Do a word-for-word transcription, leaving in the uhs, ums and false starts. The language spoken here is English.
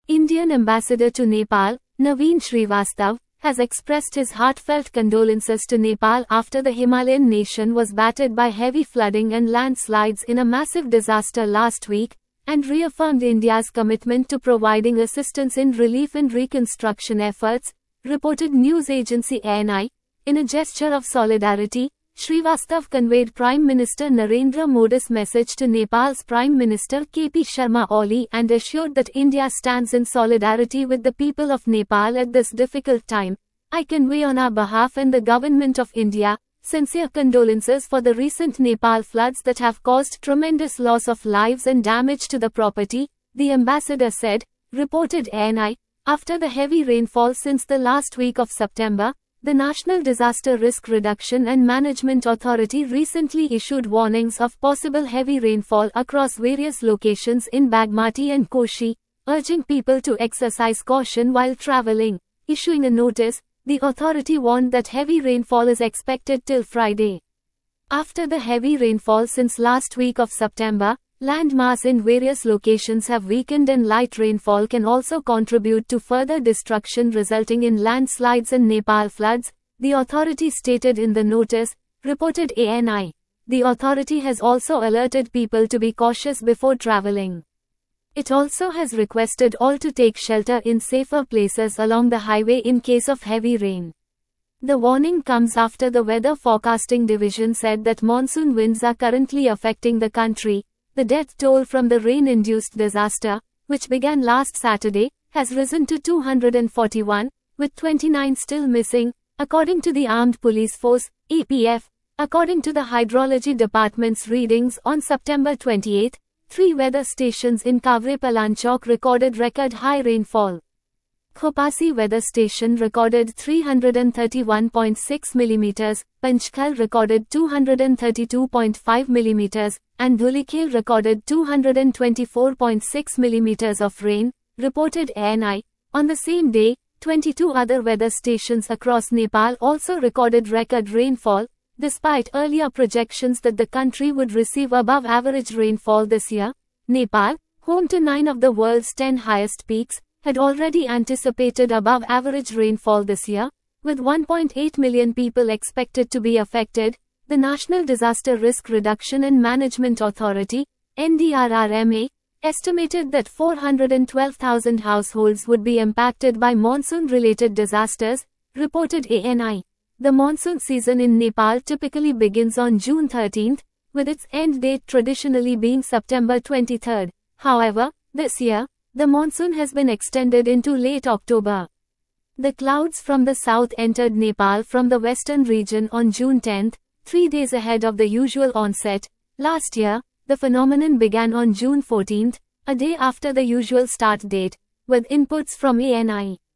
Indian ambassador to Nepal, Naveen Srivastava, has expressed his heartfelt condolences to Nepal after the Himalayan nation was battered by heavy flooding and landslides in a massive disaster last week, and reaffirmed India's commitment to providing assistance in relief and reconstruction efforts, reported news agency A N I. In a gesture of solidarity, Srivastava conveyed Prime Minister Narendra Modi's message to Nepal's Prime Minister K P Sharma Oli and assured that India stands in solidarity with the people of Nepal at this difficult time. I convey on our behalf and the Government of India, sincere condolences for the recent Nepal floods that have caused tremendous loss of lives and damage to the property, the ambassador said, reported A N I. After the heavy rainfall since the last week of September, the National Disaster Risk Reduction and Management Authority recently issued warnings of possible heavy rainfall across various locations in Bagmati and Koshi, urging people to exercise caution while traveling. Issuing a notice, the authority warned that heavy rainfall is expected till Friday. After the heavy rainfall since last week of September, landmass in various locations have weakened and light rainfall can also contribute to further destruction resulting in landslides and Nepal floods, the authority stated in the notice, reported A N I. The authority has also alerted people to be cautious before traveling. It also has requested all to take shelter in safer places along the highway in case of heavy rain. The warning comes after the Weather Forecasting Division said that monsoon winds are currently affecting the country. The death toll from the rain-induced disaster, which began last Saturday, has risen to two hundred forty-one, with twenty-nine still missing, according to the Armed Police Force, A P F. According to the Hydrology Department's readings on September twenty-eighth, three weather stations in Kavre Palanchok recorded record high rainfall. Khopasi weather station recorded three hundred thirty-one point six millimeters, Panchkal recorded two hundred thirty-two point five millimeters, and Dhulikhel recorded two hundred twenty-four point six millimeters of rain, reported A N I. On the same day, twenty-two other weather stations across Nepal also recorded record rainfall, despite earlier projections that the country would receive above average rainfall this year. Nepal, home to nine of the world's ten highest peaks, had already anticipated above average rainfall this year, with one point eight million people expected to be affected. The National Disaster Risk Reduction and Management Authority, N D R R M A, estimated that four hundred twelve thousand households would be impacted by monsoon-related disasters, reported A N I. The monsoon season in Nepal typically begins on June thirteenth, with its end date traditionally being September twenty-third. However, this year, the monsoon has been extended into late October. The clouds from the south entered Nepal from the western region on June tenth, three days ahead of the usual onset. Last year, the phenomenon began on June fourteenth, a day after the usual start date, with inputs from A N I.